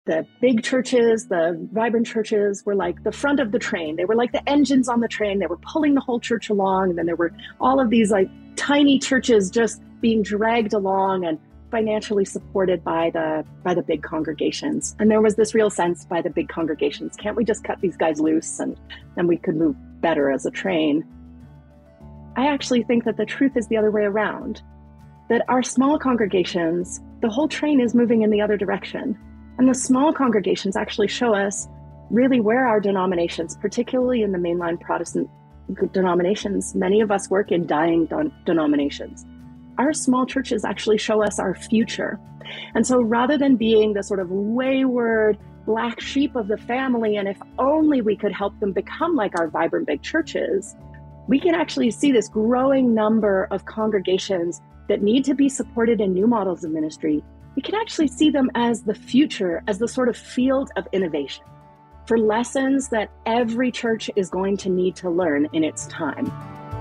The big churches, the vibrant churches were like the front of the train. They were like the engines on the train. They were pulling the whole church along. And then there were all of these like tiny churches just being dragged along and financially supported by the big congregations. And there was this real sense by the big congregations, can't we just cut these guys loose and then we could move better as a train? I actually think that the truth is the other way around, that our small congregations, the whole train is moving in the other direction. And the small congregations actually show us really where our denominations, particularly in the mainline Protestant denominations, many of us work in dying denominations. Our small churches actually show us our future. And so rather than being the sort of wayward black sheep of the family, and if only we could help them become like our vibrant big churches, we can actually see this growing number of congregations that need to be supported in new models of ministry. We can actually see them as the future, as the sort of field of innovation for lessons that every church is going to need to learn in its time.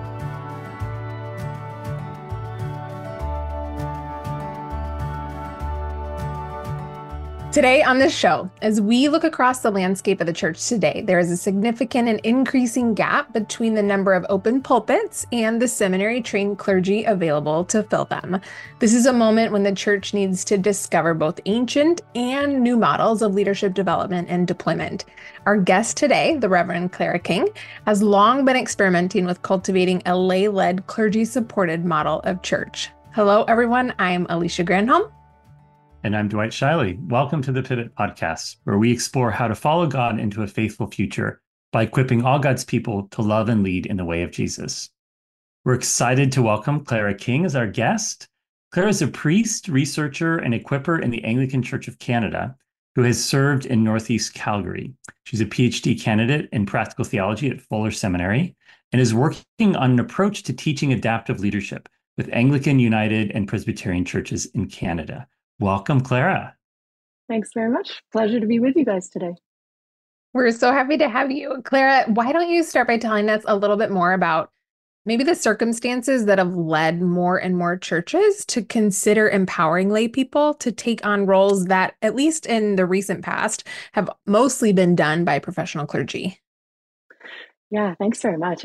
Today on this show, as we look across the landscape of the church today, there is a significant and increasing gap between the number of open pulpits and the seminary-trained clergy available to fill them. This is a moment when the church needs to discover both ancient and new models of leadership development and deployment. Our guest today, the Reverend Clara King, has long been experimenting with cultivating a lay-led, clergy-supported model of church. Hello, everyone. I'm Alicia Granholm. And I'm Dwight Shiley. Welcome to the Pivot Podcast, where we explore how to follow God into a faithful future by equipping all God's people to love and lead in the way of Jesus. We're excited to welcome Clara King as our guest. Clara is a priest, researcher, and equipper in the Anglican Church of Canada, who has served in Northeast Calgary. She's a PhD candidate in practical theology at Fuller Seminary and is working on an approach to teaching adaptive leadership with Anglican, United, and Presbyterian churches in Canada. Welcome, Clara. Thanks very much. Pleasure to be with you guys today. We're so happy to have you. Clara, why don't you start by telling us a little bit more about maybe the circumstances that have led more and more churches to consider empowering lay people to take on roles that, at least in the recent past, have mostly been done by professional clergy? Yeah, thanks very much.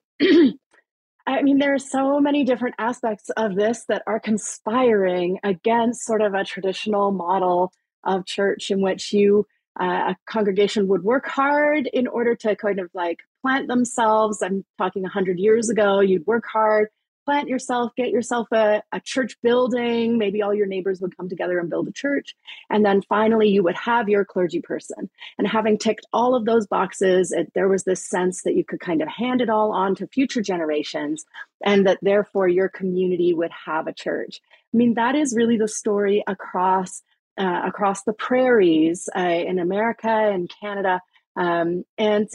I mean, there are so many different aspects of this that are conspiring against sort of a traditional model of church in which a congregation would work hard in order to kind of like plant themselves. I'm talking 100 years ago, you'd work hard, plant yourself, get yourself a church building. Maybe all your neighbors would come together and build a church. And then finally, you would have your clergy person. And having ticked all of those boxes, there was this sense that you could kind of hand it all on to future generations and that therefore your community would have a church. I mean, that is really the story across the prairies in America and Canada. And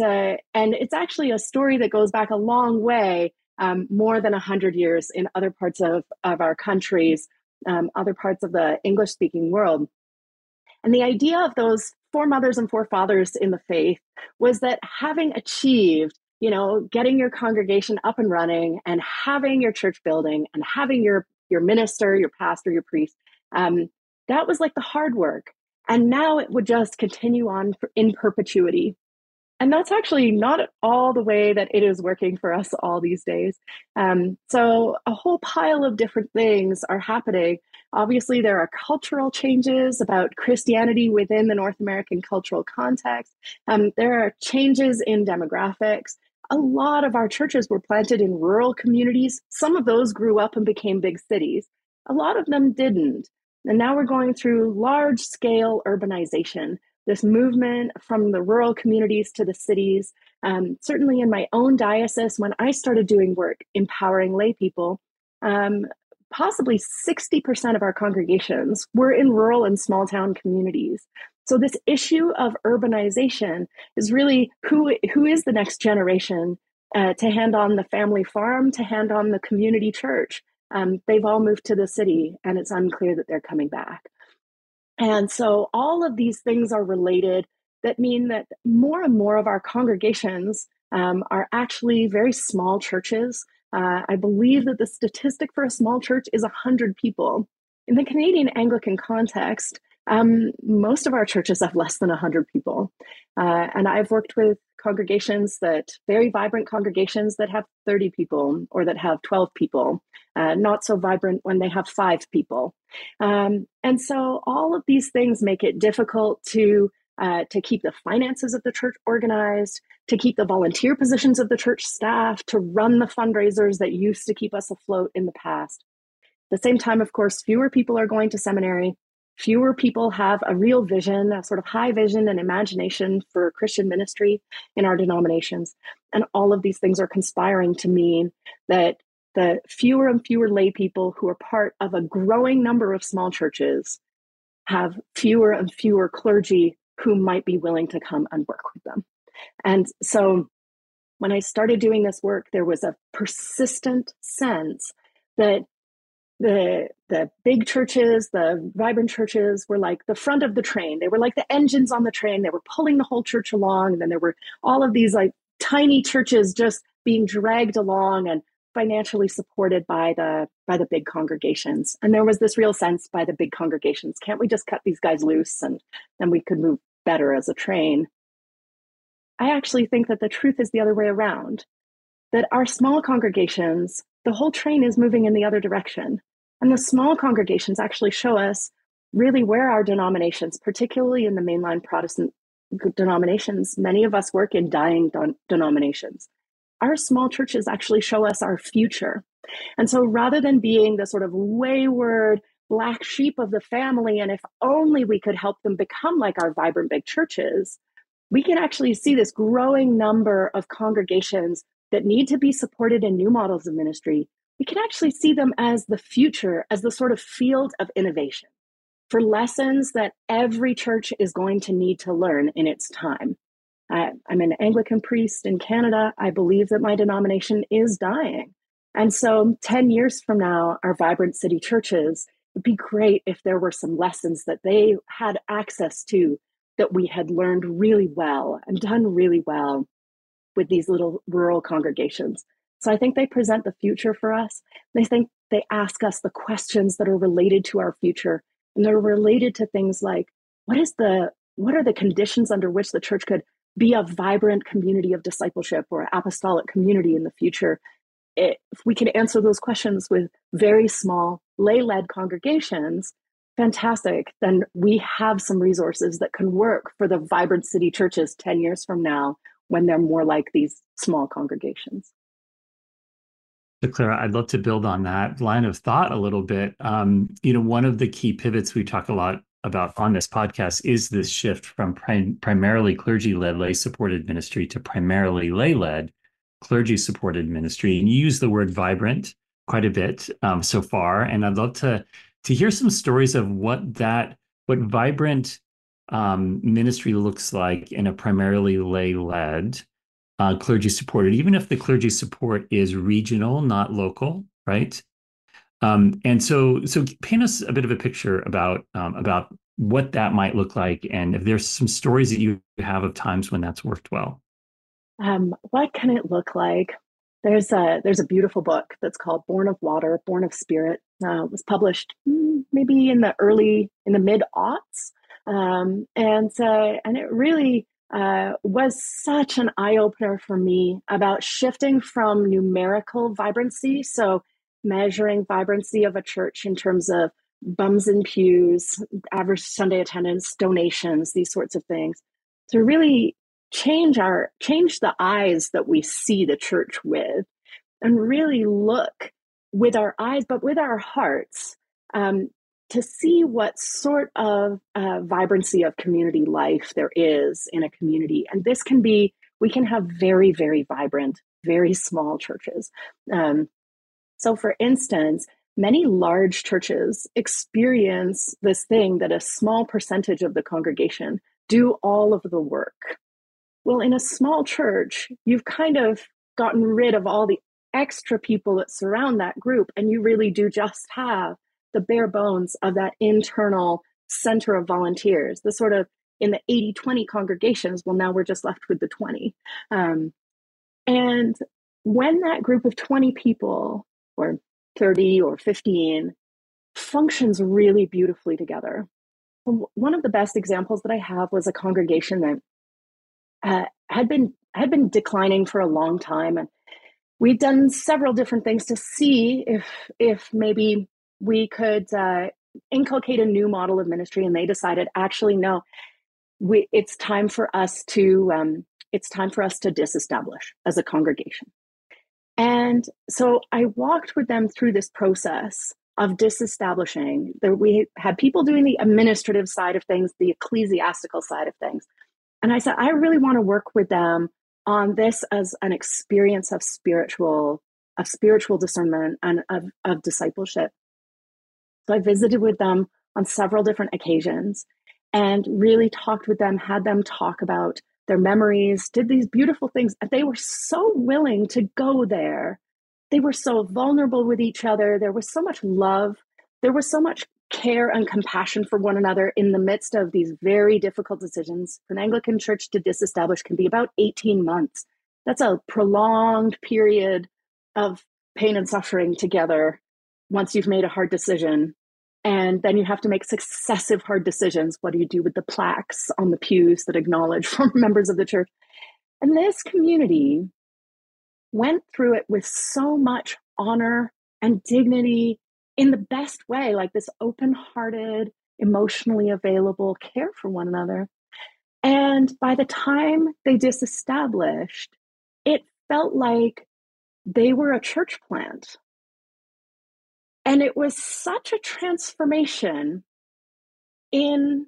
it's actually a story that goes back a long way, more than 100 years in other parts of our countries, other parts of the English-speaking world. And the idea of those foremothers and forefathers in the faith was that having achieved, getting your congregation up and running and having your church building and having your minister, your pastor, your priest, that was like the hard work. And now it would just continue on in perpetuity. And that's actually not at all the way that it is working for us all these days. So a whole pile of different things are happening. Obviously, there are cultural changes about Christianity within the North American cultural context. There are changes in demographics. A lot of our churches were planted in rural communities. Some of those grew up and became big cities. A lot of them didn't. And now we're going through large-scale urbanization, this movement from the rural communities to the cities. Certainly in my own diocese, when I started doing work empowering lay people, possibly 60% of our congregations were in rural and small town communities. So this issue of urbanization is really who is the next generation to hand on the family farm, to hand on the community church. They've all moved to the city and it's unclear that they're coming back. And so all of these things are related that mean that more and more of our congregations are actually very small churches. I believe that the statistic for a small church is 100 people. In the Canadian Anglican context, Most of our churches have less than 100 people. And I've worked with congregations very vibrant congregations that have 30 people or that have 12 people, not so vibrant when they have 5 people. And so all of these things make it difficult to keep the finances of the church organized, to keep the volunteer positions of the church staff, to run the fundraisers that used to keep us afloat in the past. At the same time, of course, fewer people are going to seminary. Fewer people have a real vision, a sort of high vision and imagination for Christian ministry in our denominations. And all of these things are conspiring to mean that the fewer and fewer lay people who are part of a growing number of small churches have fewer and fewer clergy who might be willing to come and work with them. And so when I started doing this work, there was a persistent sense that the big churches, the vibrant churches were like the front of the train. They were like the engines on the train. They were pulling the whole church along. And then there were all of these like tiny churches just being dragged along and financially supported by the big congregations. And there was this real sense by the big congregations, can't we just cut these guys loose and then we could move better as a train? I actually think that the truth is the other way around, that our small congregations, the whole train is moving in the other direction. And the small congregations actually show us really where our denominations, particularly in the mainline Protestant denominations, many of us work in dying denominations. Our small churches actually show us our future. And so rather than being the sort of wayward black sheep of the family, and if only we could help them become like our vibrant big churches, we can actually see this growing number of congregations that need to be supported in new models of ministry. We can actually see them as the future, as the sort of field of innovation for lessons that every church is going to need to learn in its time. I'm an Anglican priest in Canada. I believe that my denomination is dying. And so 10 years from now, our vibrant city churches, it'd be great if there were some lessons that they had access to that we had learned really well and done really well with these little rural congregations. So I think they present the future for us. They ask us the questions that are related to our future. And they're related to things like, what are the conditions under which the church could be a vibrant community of discipleship or apostolic community in the future? If we can answer those questions with very small lay-led congregations, fantastic. Then we have some resources that can work for the vibrant city churches 10 years from now when they're more like these small congregations. So Clara, I'd love to build on that line of thought a little bit. One of the key pivots we talk a lot about on this podcast is this shift from primarily clergy-led lay-supported ministry to primarily lay-led clergy-supported ministry. And you use the word vibrant quite a bit so far. And I'd love to hear some stories of what vibrant ministry looks like in a primarily lay-led clergy supported, even if the clergy support is regional, not local, right? And so paint us a bit of a picture about what that might look like, and if there's some stories that you have of times when that's worked well. What can it look like? There's a beautiful book that's called Born of Water, Born of Spirit. It was published maybe in the mid-aughts, and it really was such an eye-opener for me about shifting from numerical vibrancy, so measuring vibrancy of a church in terms of bums in pews, average Sunday attendance, donations, these sorts of things, to really change the eyes that we see the church with, and really look with our eyes, but with our hearts, to see what sort of vibrancy of community life there is in a community. And this can be, we can have very, very vibrant, very small churches. So for instance, many large churches experience this thing that a small percentage of the congregation do all of the work. Well, in a small church, you've kind of gotten rid of all the extra people that surround that group, and you really do just have the bare bones of that internal center of volunteers, the sort of in the 80-20 congregations. Well, now we're just left with the 20. And when that group of 20 people or 30 or 15 functions really beautifully together, So one of the best examples that I have was a congregation that had been declining for a long time, and we'd done several different things to see if maybe we could inculcate a new model of ministry. And they decided, actually, no, it's time for us to disestablish as a congregation. And so I walked with them through this process of disestablishing. We had people doing the administrative side of things, the ecclesiastical side of things. And I said, I really want to work with them on this as an experience of spiritual discernment and of discipleship. So I visited with them on several different occasions and really talked with them, had them talk about their memories, did these beautiful things. They were so willing to go there. They were so vulnerable with each other. There was so much love. There was so much care and compassion for one another in the midst of these very difficult decisions. For an Anglican church to disestablish can be about 18 months. That's a prolonged period of pain and suffering together once you've made a hard decision. And then you have to make successive hard decisions. What do you do with the plaques on the pews that acknowledge former members of the church? And this community went through it with so much honor and dignity in the best way, like this open-hearted, emotionally available care for one another. And by the time they disestablished, it felt like they were a church plant. And it was such a transformation in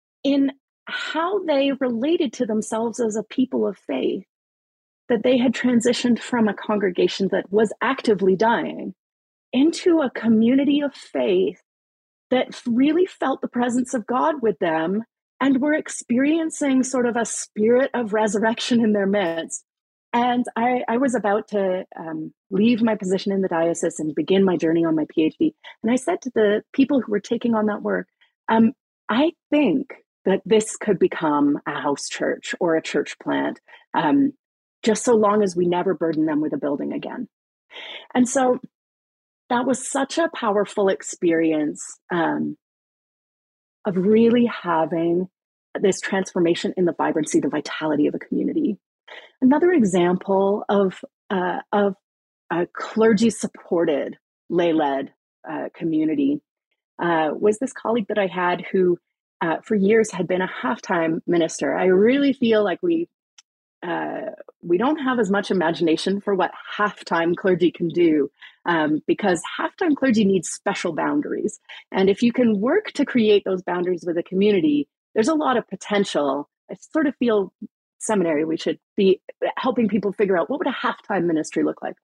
how they related to themselves as a people of faith, that they had transitioned from a congregation that was actively dying into a community of faith that really felt the presence of God with them and were experiencing sort of a spirit of resurrection in their midst. And I was about to leave my position in the diocese and begin my journey on my PhD. And I said to the people who were taking on that work, I think that this could become a house church or a church plant, just so long as we never burden them with a building again. And so that was such a powerful experience of really having this transformation in the vibrancy, the vitality of a community. Another example of a clergy-supported, lay-led community was this colleague that I had who, for years, had been a halftime minister. I really feel like we don't have as much imagination for what halftime clergy can do, because halftime clergy needs special boundaries. And if you can work to create those boundaries with a community, there's a lot of potential. I sort of feel seminary, we should be helping people figure out what would a halftime ministry look like.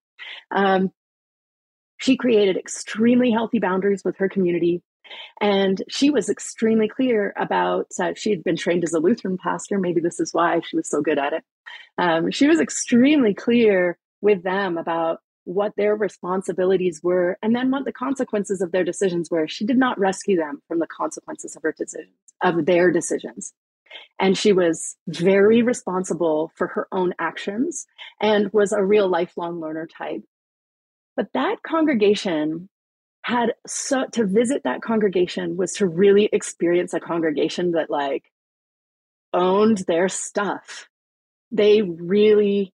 She created extremely healthy boundaries with her community. And she was extremely clear about, she had been trained as a Lutheran pastor. Maybe this is why she was so good at it. She was extremely clear with them about what their responsibilities were and then what the consequences of their decisions were. She did not rescue them from the consequences of their decisions. And she was very responsible for her own actions and was a real lifelong learner type. But that congregation to visit that congregation was to really experience a congregation that like owned their stuff. They really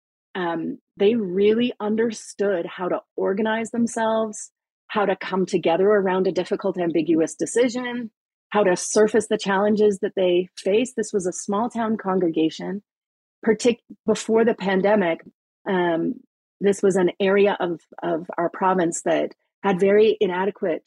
understood how to organize themselves, how to come together around a difficult, ambiguous decision, how to surface the challenges that they faced. This was a small town congregation. Before the pandemic, this was an area of our province that had very inadequate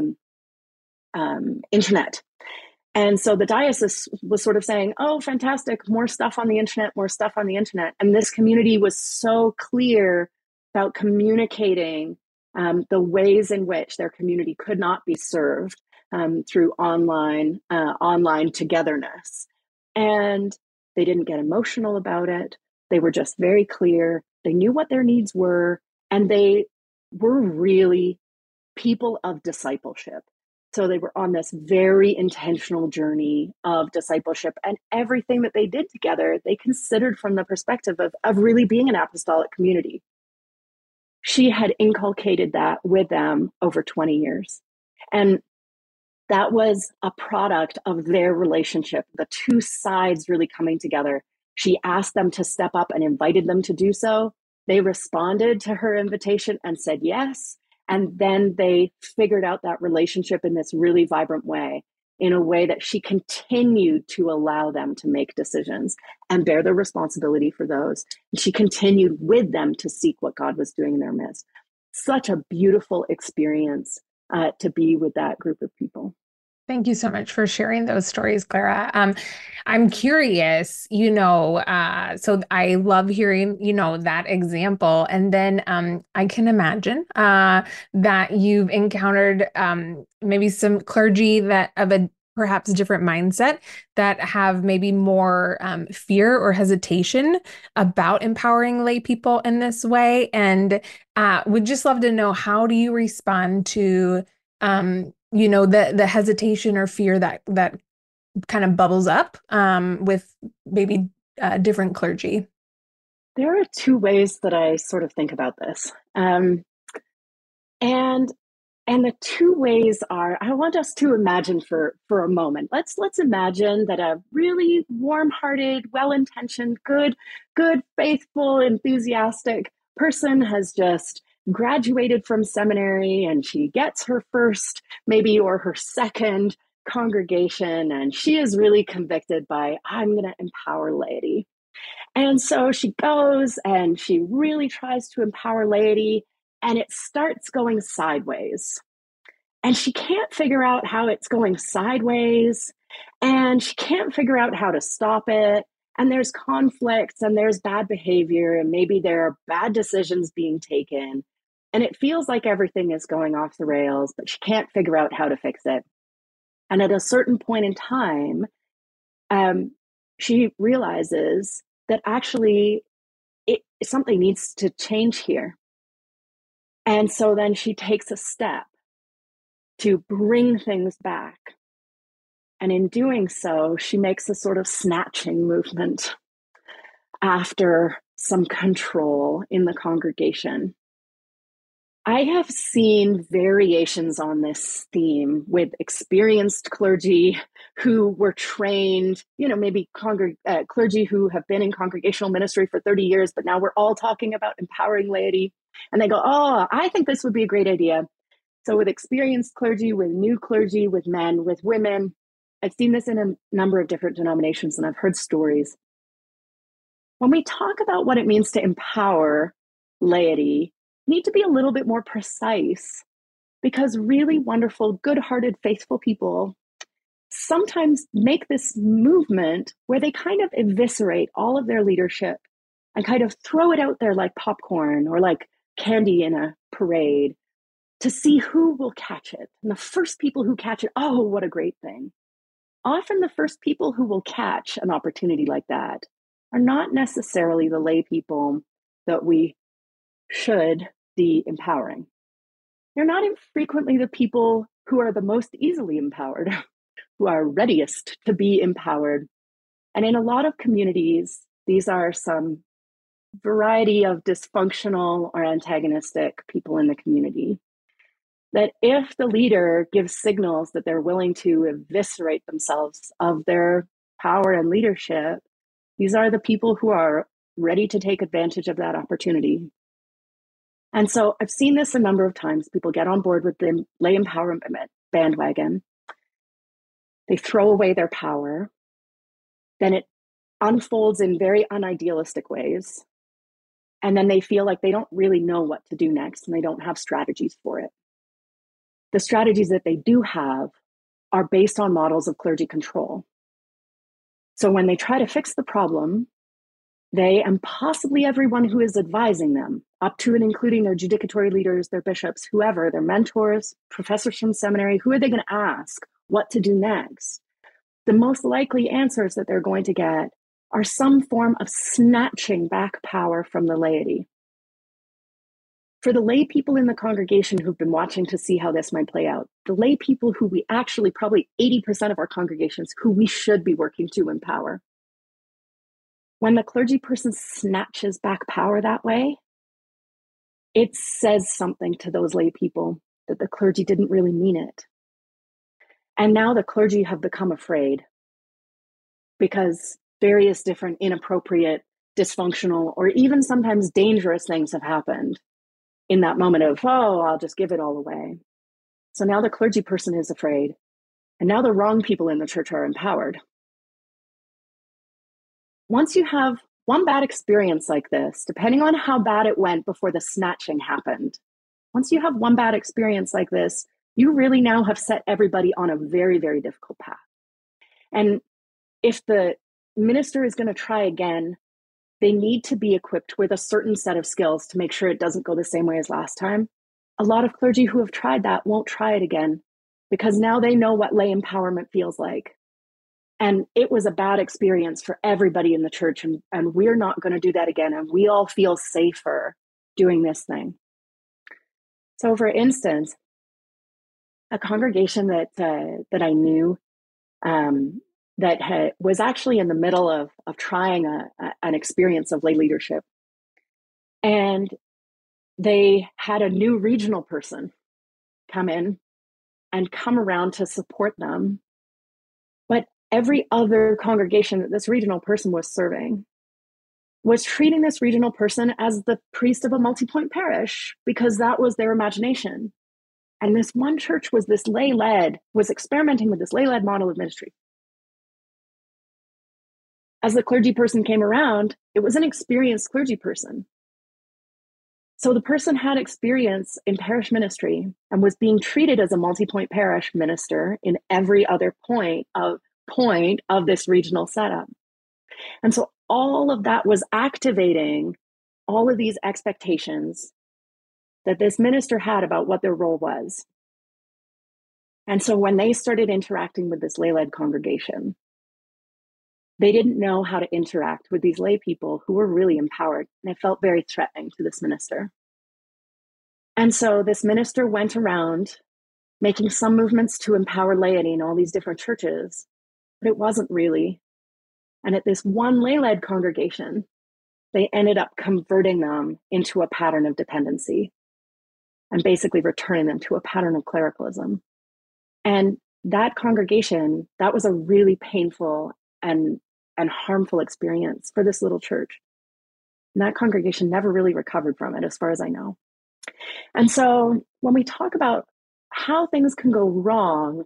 internet. And so the diocese was sort of saying, oh, fantastic, more stuff on the internet, more stuff on the internet. And this community was so clear about communicating the ways in which their community could not be served through online togetherness. And they didn't get emotional about it. They were just very clear. They knew what their needs were, and they were really people of discipleship. So they were on this very intentional journey of discipleship, and everything that they did together, they considered from the perspective of really being an apostolic community. She had inculcated that with them over 20 years. And That was a product of their relationship, the two sides really coming together. She asked them to step up and invited them to do so. They responded to her invitation and said yes. And then they figured out that relationship in this really vibrant way, in a way that she continued to allow them to make decisions and bear the responsibility for those. And she continued with them to seek what God was doing in their midst. Such a beautiful experience to be with that group of people. Thank you so much for sharing those stories, Clara. I'm curious, so I love hearing, that example. And then I can imagine that you've encountered maybe some clergy that of a perhaps different mindset that have maybe more fear or hesitation about empowering lay people in this way. And would just love to know, how do you respond to the hesitation or fear that kind of bubbles up with maybe different clergy? There are two ways that I sort of think about this. And the two ways are, I want us to imagine for a moment. Let's imagine that a really warm-hearted, well-intentioned, good, faithful, enthusiastic person has just graduated from seminary, and she gets her first, maybe, or her second congregation, and she is really convicted by, I'm going to empower laity. And so she goes and she really tries to empower laity, and it starts going sideways. And she can't figure out how it's going sideways, and she can't figure out how to stop it. And there's conflicts, and there's bad behavior, and maybe there are bad decisions being taken. And it feels like everything is going off the rails, but she can't figure out how to fix it. And at a certain point in time, she realizes that actually something needs to change here. And so then she takes a step to bring things back. And in doing so, she makes a sort of snatching movement after some control in the congregation. I have seen variations on this theme with experienced clergy who were trained, maybe clergy who have been in congregational ministry for 30 years, but now we're all talking about empowering laity. And they go, oh, I think this would be a great idea. So with experienced clergy, with new clergy, with men, with women, I've seen this in a number of different denominations, and I've heard stories. When we talk about what it means to empower laity, we need to be a little bit more precise, because really wonderful, good-hearted, faithful people sometimes make this movement where they kind of eviscerate all of their leadership and kind of throw it out there like popcorn or like candy in a parade to see who will catch it. And the first people who catch it, oh, what a great thing. Often the first people who will catch an opportunity like that are not necessarily the lay people that we should be empowering. They're not infrequently the people who are the most easily empowered, who are readiest to be empowered. And in a lot of communities, these are some variety of dysfunctional or antagonistic people in the community. That if the leader gives signals that they're willing to eviscerate themselves of their power and leadership, these are the people who are ready to take advantage of that opportunity. And so I've seen this a number of times. People get on board with the lay empowerment bandwagon. They throw away their power. Then it unfolds in very unidealistic ways. And then they feel like they don't really know what to do next, and they don't have strategies for it. The strategies that they do have are based on models of clergy control. So when they try to fix the problem, they, and possibly everyone who is advising them, up to and including their judicatory leaders, their bishops, whoever, their mentors, professors from seminary, who are they going to ask what to do next? The most likely answers that they're going to get are some form of snatching back power from the laity. For the lay people in the congregation who've been watching to see how this might play out, the lay people who we actually, probably 80% of our congregations, who we should be working to empower. When the clergy person snatches back power that way, it says something to those lay people that the clergy didn't really mean it. And now the clergy have become afraid because various different inappropriate, dysfunctional, or even sometimes dangerous things have happened in that moment of, oh, I'll just give it all away. So now the clergy person is afraid. And now the wrong people in the church are empowered. Once you have one bad experience like this, depending on how bad it went before the snatching happened, once you have one bad experience like this, you really now have set everybody on a very, very difficult path. And if the minister is going to try again, they need to be equipped with a certain set of skills to make sure it doesn't go the same way as last time. A lot of clergy who have tried that won't try it again because now they know what lay empowerment feels like. And it was a bad experience for everybody in the church, and we're not going to do that again. And we all feel safer doing this thing. So, for instance, a congregation that I knew was actually in the middle of trying an experience of lay leadership, and they had a new regional person come in and come around to support them. But every other congregation that this regional person was serving was treating this regional person as the priest of a multi-point parish because that was their imagination. And this one church was experimenting with this lay-led model of ministry. As the clergy person came around, it was an experienced clergy person. So the person had experience in parish ministry and was being treated as a multi-point parish minister in every other point of this regional setup. And so all of that was activating all of these expectations that this minister had about what their role was. And so when they started interacting with this lay-led congregation, they didn't know how to interact with these lay people who were really empowered, and it felt very threatening to this minister. And so this minister went around making some movements to empower laity in all these different churches, but it wasn't really. And at this one lay-led congregation, they ended up converting them into a pattern of dependency and basically returning them to a pattern of clericalism. And that congregation, that was a really painful and harmful experience for this little church. And that congregation never really recovered from it, as far as I know. And so when we talk about how things can go wrong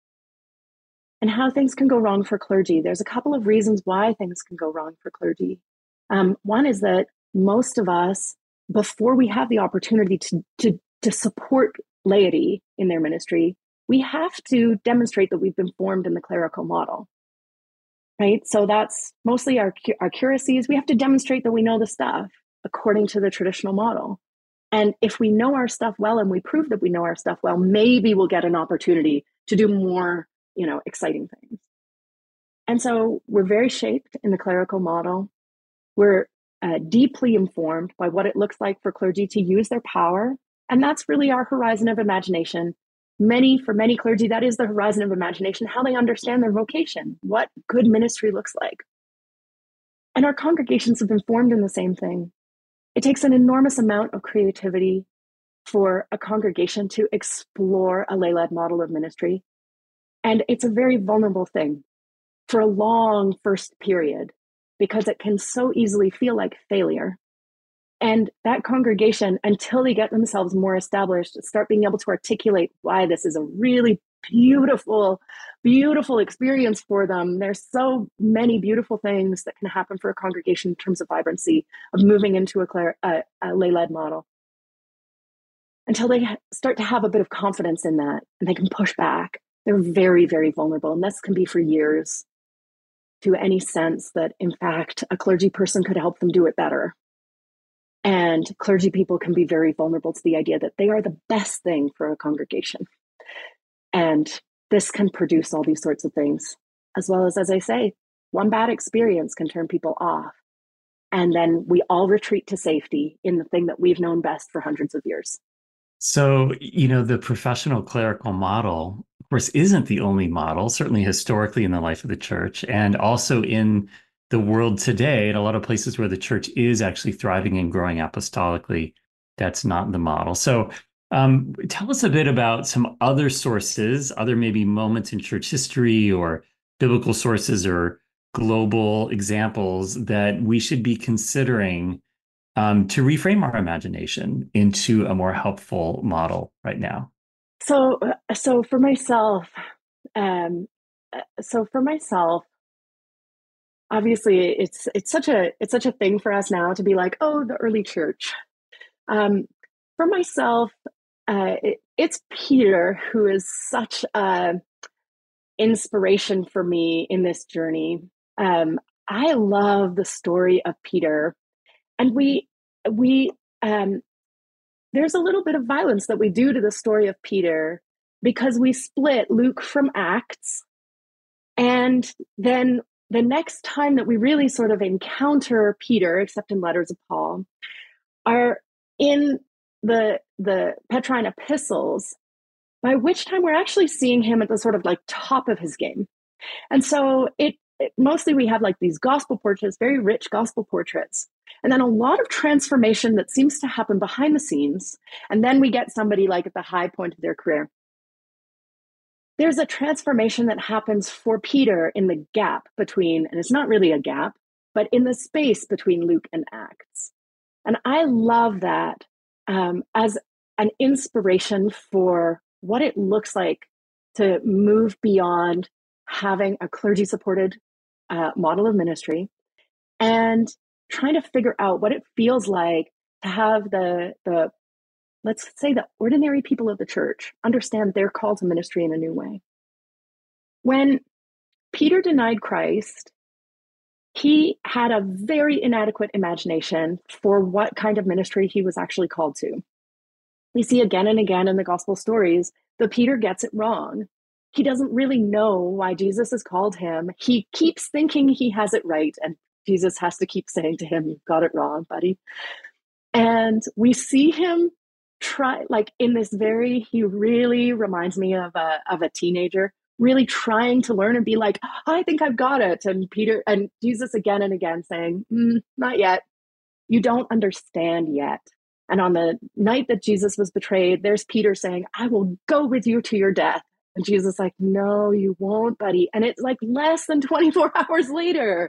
and how things can go wrong for clergy, there's a couple of reasons why things can go wrong for clergy. One is that most of us, before we have the opportunity to support laity in their ministry, we have to demonstrate that we've been formed in the clerical model, right? So that's mostly our curacies. We have to demonstrate that we know the stuff according to the traditional model. And if we know our stuff well and we prove that we know our stuff well, maybe we'll get an opportunity to do more, exciting things. And so we're very shaped in the clerical model. We're deeply informed by what it looks like for clergy to use their power. And that's really our horizon of imagination. For many clergy, that is the horizon of imagination, how they understand their vocation, what good ministry looks like. And our congregations have been formed in the same thing. It takes an enormous amount of creativity for a congregation to explore a lay-led model of ministry. And it's a very vulnerable thing for a long first period because it can so easily feel like failure. And that congregation, until they get themselves more established, start being able to articulate why this is a really beautiful, beautiful experience for them. There's so many beautiful things that can happen for a congregation in terms of vibrancy, of moving into a lay-led model. Until they start to have a bit of confidence in that and they can push back, they're very, very vulnerable. And this can be for years, to any sense that, in fact, a clergy person could help them do it better. And clergy people can be very vulnerable to the idea that they are the best thing for a congregation. And this can produce all these sorts of things, as well as I say, one bad experience can turn people off. And then we all retreat to safety in the thing that we've known best for hundreds of years. So, the professional clerical model, of course, isn't the only model, certainly historically in the life of the church, and also in the world today, in a lot of places where the church is actually thriving and growing apostolically. That's not the model. So Tell us a bit about some other sources, other maybe moments in church history or biblical sources or global examples that we should be considering to reframe our imagination into a more helpful model right now. So for myself, um, for myself, obviously it's such a thing for us now to be like, oh, the early church. Um, for myself, it's Peter who is such a inspiration for me in this journey. I love the story of Peter, and we there's a little bit of violence that we do to the story of Peter because we split Luke from Acts, and then the next time that we really sort of encounter Peter, except in letters of Paul, are in the Petrine epistles, by which time we're actually seeing him at the sort of like top of his game. And so it mostly we have like these gospel portraits, very rich gospel portraits, and then a lot of transformation that seems to happen behind the scenes. And then we get somebody like at the high point of their career. There's a transformation that happens for Peter in the gap between, and it's not really a gap, but in the space between Luke and Acts. And I love that as an inspiration for what it looks like to move beyond having a clergy supported model of ministry and trying to figure out what it feels like to have the let's say the ordinary people of the church understand their call to ministry in a new way. When Peter denied Christ, he had a very inadequate imagination for what kind of ministry he was actually called to. We see again and again in the gospel stories that Peter gets it wrong. He doesn't really know why Jesus has called him. He keeps thinking he has it right, and Jesus has to keep saying to him, "You've got it wrong, buddy." And we see him try, like in this he really reminds me of a teenager, really trying to learn and be like, "I think I've got it." And Peter and Jesus again and again saying, "Not yet. You don't understand yet." And on the night that Jesus was betrayed, there's Peter saying, "I will go with you to your death." And Jesus like, "No, you won't, buddy." And it's like less than 24 hours later,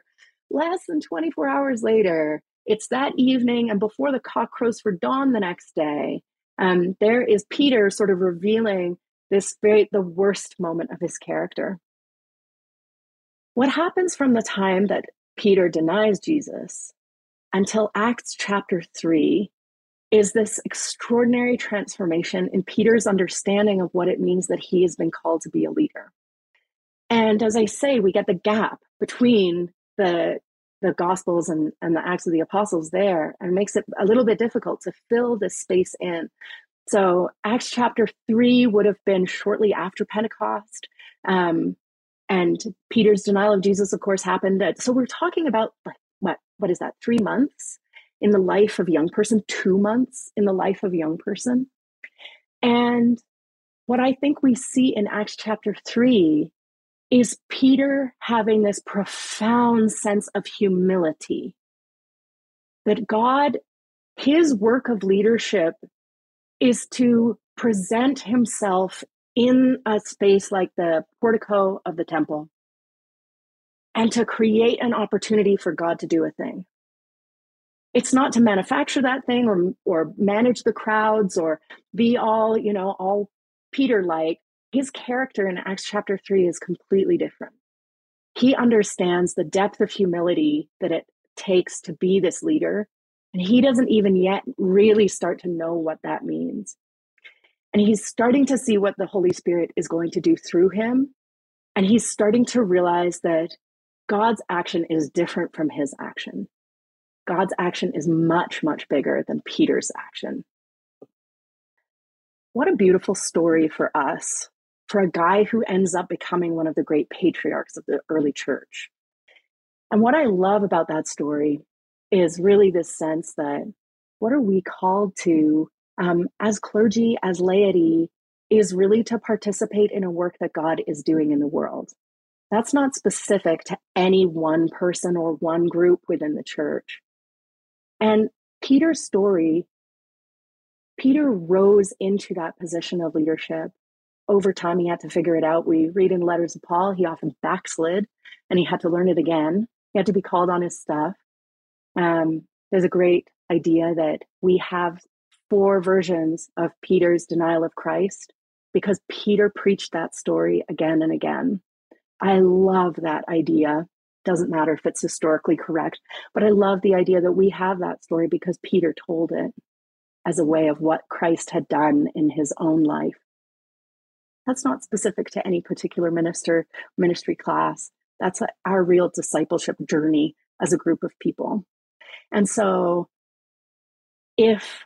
it's that evening and before the cock crows for dawn the next day, there is Peter sort of revealing the worst moment of his character. What happens from the time that Peter denies Jesus until Acts chapter 3 is this extraordinary transformation in Peter's understanding of what it means that he has been called to be a leader. And as I say, we get the gap between the Gospels and the Acts of the Apostles there, and it makes it a little bit difficult to fill this space in. So Acts chapter 3 would have been shortly after Pentecost. And Peter's denial of Jesus, of course, happened. So we're talking about what is that, 3 months in the life of a young person, 2 months in the life of a young person. And what I think we see in Acts chapter 3 is Peter having this profound sense of humility, that God, his work of leadership is to present himself in a space like the portico of the temple and to create an opportunity for God to do a thing. It's not to manufacture that thing or manage the crowds or be all Peter-like. His character in Acts chapter 3 is completely different. He understands the depth of humility that it takes to be this leader, and he doesn't even yet really start to know what that means. And he's starting to see what the Holy Spirit is going to do through him, and he's starting to realize that God's action is different from his action. God's action is much, much bigger than Peter's action. What a beautiful story for us, for a guy who ends up becoming one of the great patriarchs of the early church. And what I love about that story is really this sense that what are we called to as clergy, as laity, is really to participate in a work that God is doing in the world. That's not specific to any one person or one group within the church. And Peter's story Peter rose into that position of leadership. Over time, he had to figure it out. We read in letters of Paul, he often backslid and he had to learn it again. He had to be called on his stuff. There's a great idea that we have 4 versions of Peter's denial of Christ because Peter preached that story again and again. I love that idea. Doesn't matter if it's historically correct, but I love the idea that we have that story because Peter told it as a way of what Christ had done in his own life. That's not specific to any particular ministry class. That's our real discipleship journey as a group of people. And so if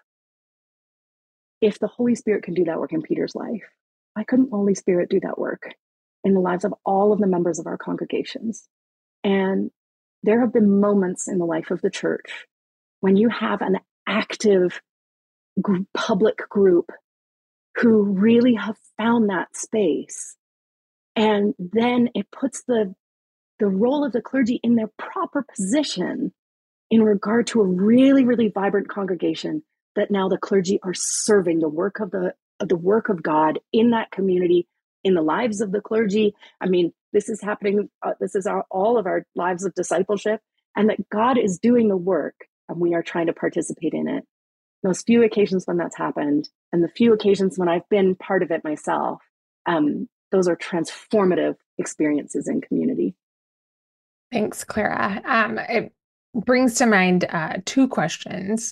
the Holy Spirit can do that work in Peter's life, why couldn't the Holy Spirit do that work in the lives of all of the members of our congregations? And there have been moments in the life of the church when you have an active public group who really have found that space. And then it puts the role of the clergy in their proper position in regard to a really, really vibrant congregation, that now the clergy are serving the work of God in that community, in the lives of the clergy. I mean, this is happening. This is all of our lives of discipleship, and that God is doing the work and we are trying to participate in it. Those few occasions when that's happened, and the few occasions when I've been part of it myself, those are transformative experiences in community. Thanks, Clara. It brings to mind 2 questions.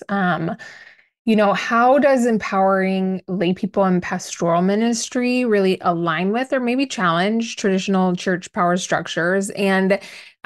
How does empowering lay people in pastoral ministry really align with or maybe challenge traditional church power structures? And,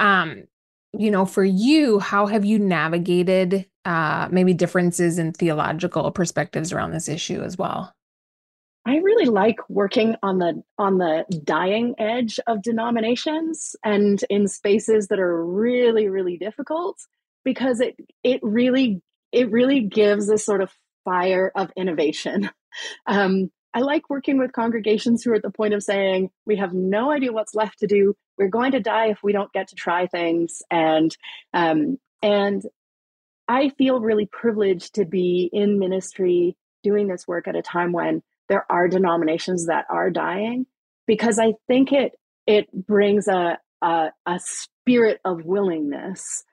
for you, how have you navigated maybe differences in theological perspectives around this issue as well? I really like working on the dying edge of denominations and in spaces that are really, really difficult, because it really gives a sort of fire of innovation. I like working with congregations who are at the point of saying, we have no idea what's left to do. We're going to die if we don't get to try things. And I feel really privileged to be in ministry doing this work at a time when there are denominations that are dying, because I think it brings a spirit of willingness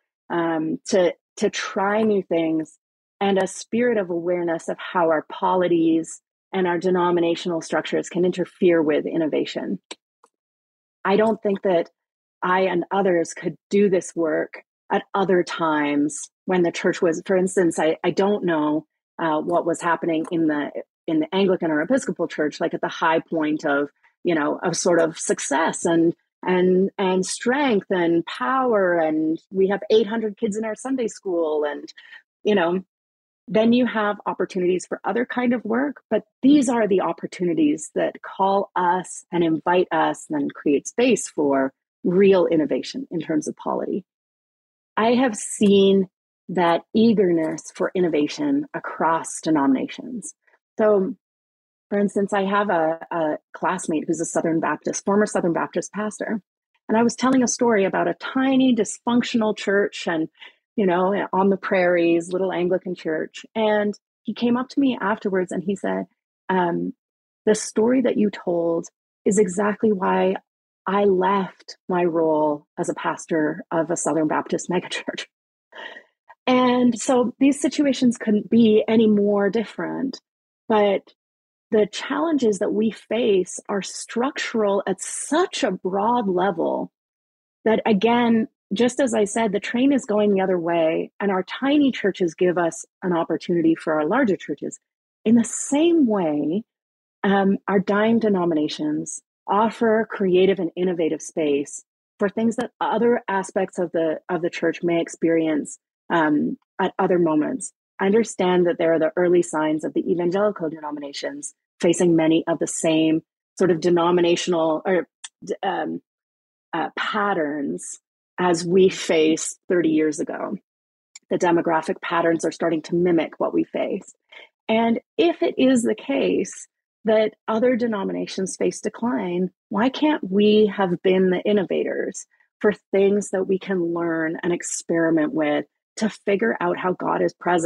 to try new things, and a spirit of awareness of how our polities and our denominational structures can interfere with innovation. I don't think that I and others could do this work at other times when the church was, for instance, I don't know what was happening in the Anglican or Episcopal church, like at the high point of sort of success and strength and power, and we have 800 kids in our Sunday school, and then you have opportunities for other kind of work, but these are the opportunities that call us and invite us and create space for real innovation in terms of polity. I have seen that eagerness for innovation across denominations. So, for instance, I have a classmate who's a former Southern Baptist pastor. And I was telling a story about a tiny dysfunctional church and, on the prairies, little Anglican church. And he came up to me afterwards and he said, the story that you told is exactly why I left my role as a pastor of a Southern Baptist megachurch. And so these situations couldn't be any more different. But the challenges that we face are structural at such a broad level that, again, just as I said, the train is going the other way, and our tiny churches give us an opportunity for our larger churches. In the same way, our dying denominations offer creative and innovative space for things that other aspects of the church may experience at other moments. I understand that there are the early signs of the evangelical denominations facing many of the same sort of denominational or patterns as we faced 30 years ago. The demographic patterns are starting to mimic what we faced. And if it is the case that other denominations face decline, why can't we have been the innovators for things that we can learn and experiment with to figure out how God is present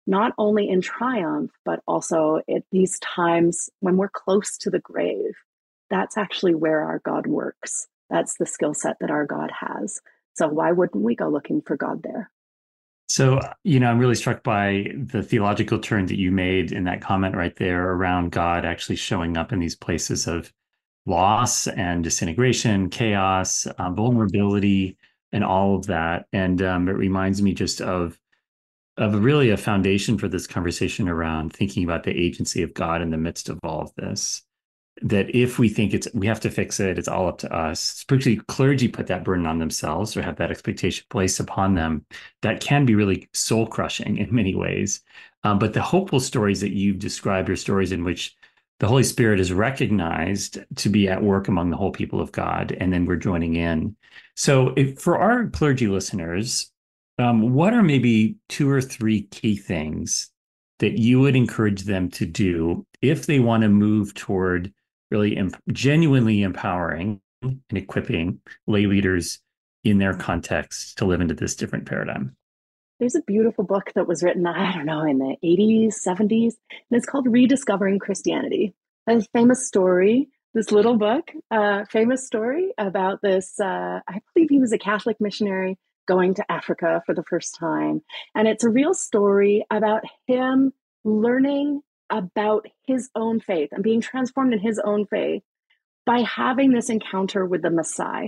not only in triumph, but also at these times when we're close to the grave. That's actually where our God works. That's the skill set that our God has. So why wouldn't we go looking for God there? So, I'm really struck by the theological turn that you made in that comment right there around God actually showing up in these places of loss and disintegration, chaos, vulnerability, and all of that. And it reminds me just of really a foundation for this conversation around thinking about the agency of God in the midst of all of this. That if we think we have to fix it, it's all up to us. Especially clergy put that burden on themselves or have that expectation placed upon them. That can be really soul crushing in many ways. But the hopeful stories that you've described are stories in which the Holy Spirit is recognized to be at work among the whole people of God, and then we're joining in. So, for our clergy listeners, what are maybe 2 or 3 key things that you would encourage them to do if they want to move toward really genuinely empowering and equipping lay leaders in their context to live into this different paradigm? There's a beautiful book that was written, I don't know, in the 80s, 70s, and it's called Rediscovering Christianity. A famous story, this little book, famous story about this, I believe he was a Catholic missionary going to Africa for the first time. And it's a real story about him learning about his own faith and being transformed in his own faith by having this encounter with the Messiah.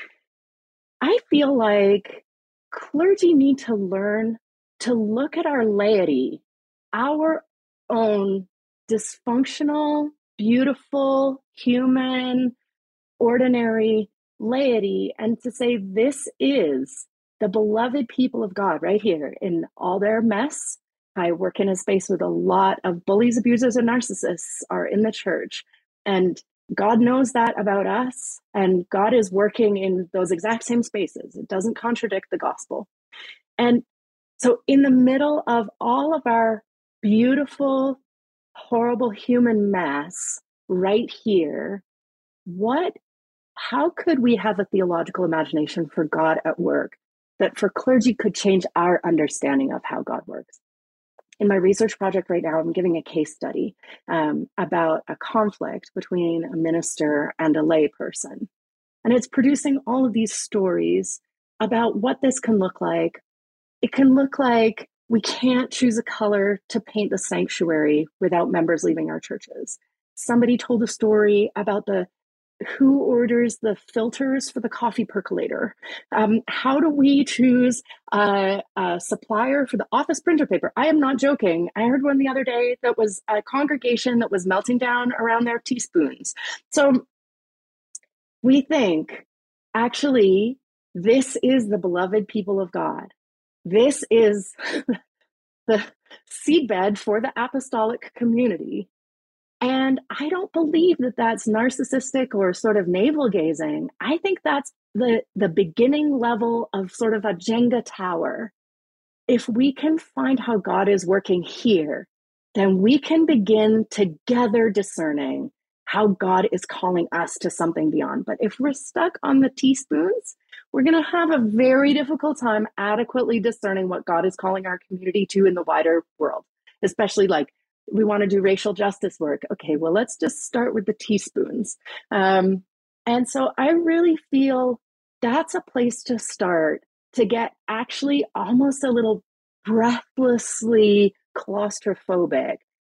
I feel like clergy need to learn to look at our laity, our own dysfunctional, beautiful, human, ordinary laity, and to say, this is the beloved people of God right here in all their mess. I work in a space with a lot of bullies, abusers, and narcissists are in the church. And God knows that about us, and God is working in those exact same spaces. It doesn't contradict the gospel. And so in the middle of all of our beautiful, horrible human mess right here, how could we have a theological imagination for God at work that for clergy could change our understanding of how God works? In my research project right now, I'm giving a case study about a conflict between a minister and a lay person. And it's producing all of these stories about what this can look like. It can look like we can't choose a color to paint the sanctuary without members leaving our churches. Somebody told a story about who orders the filters for the coffee percolator? How do we choose a supplier for the office printer paper? I am not joking. I heard one the other day that was a congregation that was melting down around their teaspoons. So we think, actually, this is the beloved people of God. This is the seedbed for the apostolic community. And I don't believe that that's narcissistic or sort of navel gazing. I think that's the beginning level of sort of a Jenga tower. If we can find how God is working here, then we can begin together discerning how God is calling us to something beyond. But if we're stuck on the teaspoons, we're going to have a very difficult time adequately discerning what God is calling our community to in the wider world, especially like we want to do racial justice work. Okay, well, let's just start with the teaspoons. And so I really feel that's a place to start to get actually almost a little breathlessly claustrophobic.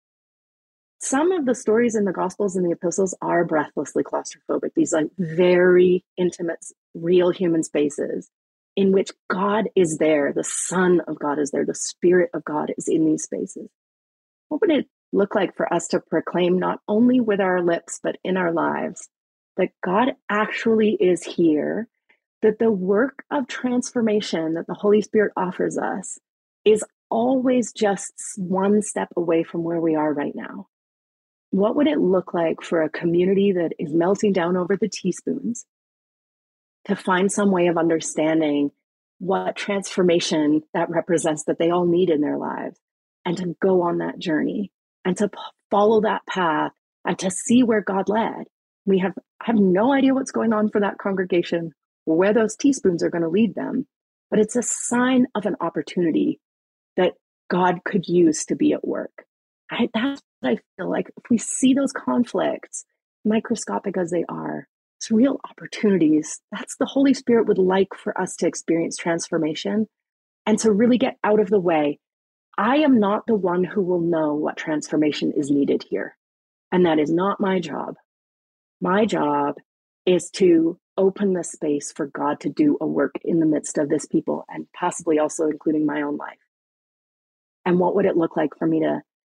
Some of the stories in the Gospels and the Epistles are breathlessly claustrophobic. These like very intimate, real human spaces in which God is there, the Son of God is there, the Spirit of God is in these spaces. What would it look like for us to proclaim not only with our lips, but in our lives, that God actually is here, that the work of transformation that the Holy Spirit offers us is always just one step away from where we are right now? What would it look like for a community that is melting down over the teaspoons to find some way of understanding what transformation that represents that they all need in their lives, and to go on that journey and to follow that path and to see where God led? I have no idea what's going on for that congregation or where those teaspoons are going to lead them, but it's a sign of an opportunity that God could use to be at work. That's what I feel like. If we see those conflicts, microscopic as they are, it's real opportunities. That's the Holy Spirit would like for us to experience transformation and to really get out of the way. I am not the one who will know what transformation is needed here. And that is not my job. My job is to open the space for God to do a work in the midst of this people, and possibly also including my own life. And what would it look like for me to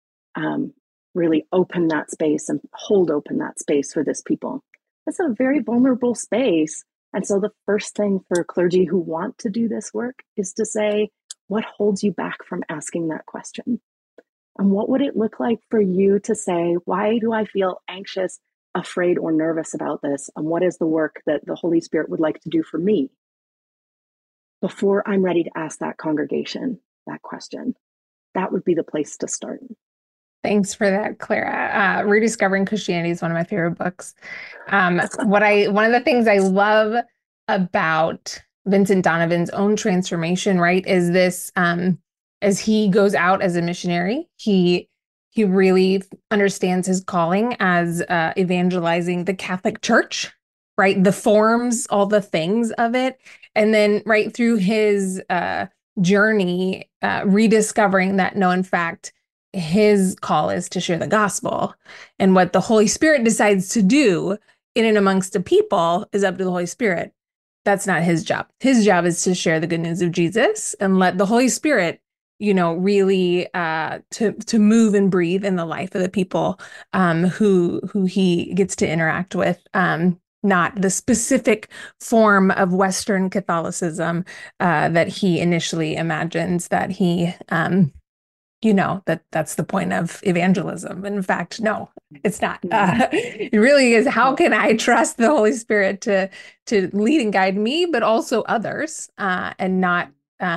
really open that space and hold open that space for this people? That's a very vulnerable space. And so the first thing for clergy who want to do this work is to say, what holds you back from asking that question? And what would it look like for you to say, why do I feel anxious, afraid, or nervous about this? And what is the work that the Holy Spirit would like to do for me before I'm ready to ask that congregation that question? That would be the place to start. Thanks for that, Clara. Rediscovering Christianity is one of my favorite books. One of the things I love about Vincent Donovan's own transformation, right, is this, as he goes out as a missionary, he really understands his calling as evangelizing the Catholic Church, right? The forms, all the things of it. And then right through his journey, rediscovering that, no, in fact, his call is to share the gospel. And what the Holy Spirit decides to do in and amongst the people is up to the Holy Spirit. That's not his job. His job is to share the good news of Jesus and let the Holy Spirit, really to move and breathe in the life of the people who he gets to interact with. Not the specific form of Western Catholicism that he initially imagines that he, that's the point of evangelism. In fact, no, it's not. It really is, how can I trust the Holy Spirit to lead and guide me, but also others, and not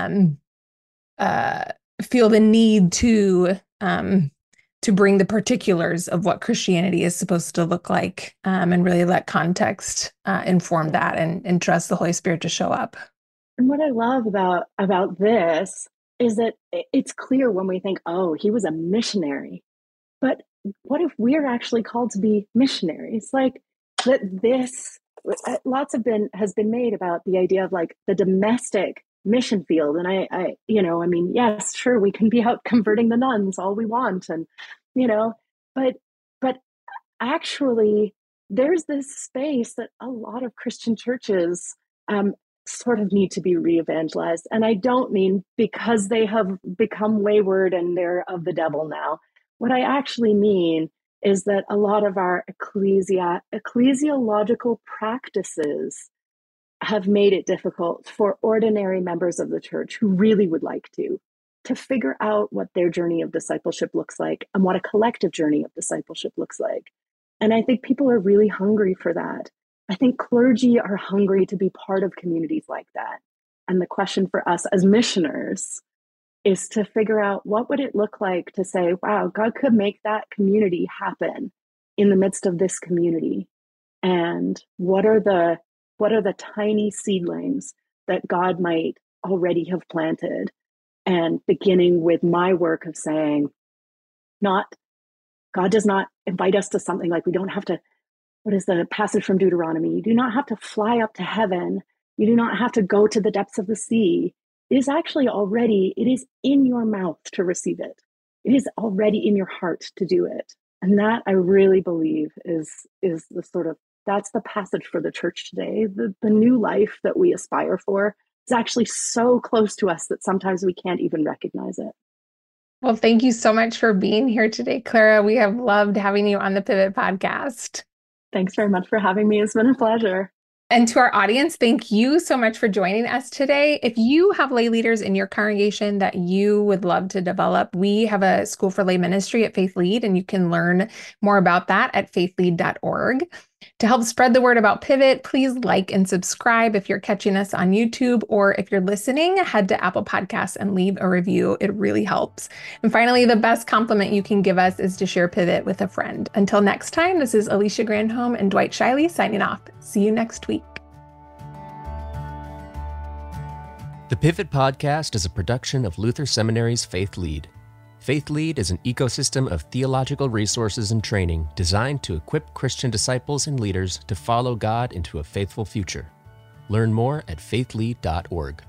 feel the need to bring the particulars of what Christianity is supposed to look like, and really let context inform that, and trust the Holy Spirit to show up. And what I love about this is that it's clear when we think, oh, he was a missionary. But what if we're actually called to be missionaries? Like that this has been made about the idea of like the domestic mission field. And I yes, sure, we can be out converting the nuns all we want. And, but actually there's this space that a lot of Christian churches sort of need to be re-evangelized. And I don't mean because they have become wayward and they're of the devil now. What I actually mean is that a lot of our ecclesiological practices have made it difficult for ordinary members of the church who really would like to figure out what their journey of discipleship looks like and what a collective journey of discipleship looks like. And I think people are really hungry for that. I think clergy are hungry to be part of communities like that. And the question for us as missioners is to figure out what would it look like to say, wow, God could make that community happen in the midst of this community. And what are the tiny seedlings that God might already have planted? And beginning with my work of saying, God does not invite us to something like we don't have to. What is the passage from Deuteronomy? You do not have to fly up to heaven. You do not have to go to the depths of the sea. It is actually already, it is in your mouth to receive it. It is already in your heart to do it. And that I really believe is the sort of, that's the passage for the church today. The new life that we aspire for is actually so close to us that sometimes we can't even recognize it. Well, thank you so much for being here today, Clara. We have loved having you on the Pivot podcast. Thanks very much for having me. It's been a pleasure. And to our audience, thank you so much for joining us today. If you have lay leaders in your congregation that you would love to develop, we have a School for Lay Ministry at Faith Lead, and you can learn more about that at faithlead.org. To help spread the word about Pivot, please like and subscribe if you're catching us on YouTube, or if you're listening, head to Apple Podcasts and leave a review. It really helps. And finally, the best compliment you can give us is to share Pivot with a friend. Until next time, this is Alicia Granholm and Dwight Shiley signing off. See you next week. The Pivot Podcast is a production of Luther Seminary's Faith Lead. Faith Lead is an ecosystem of theological resources and training designed to equip Christian disciples and leaders to follow God into a faithful future. Learn more at faithlead.org.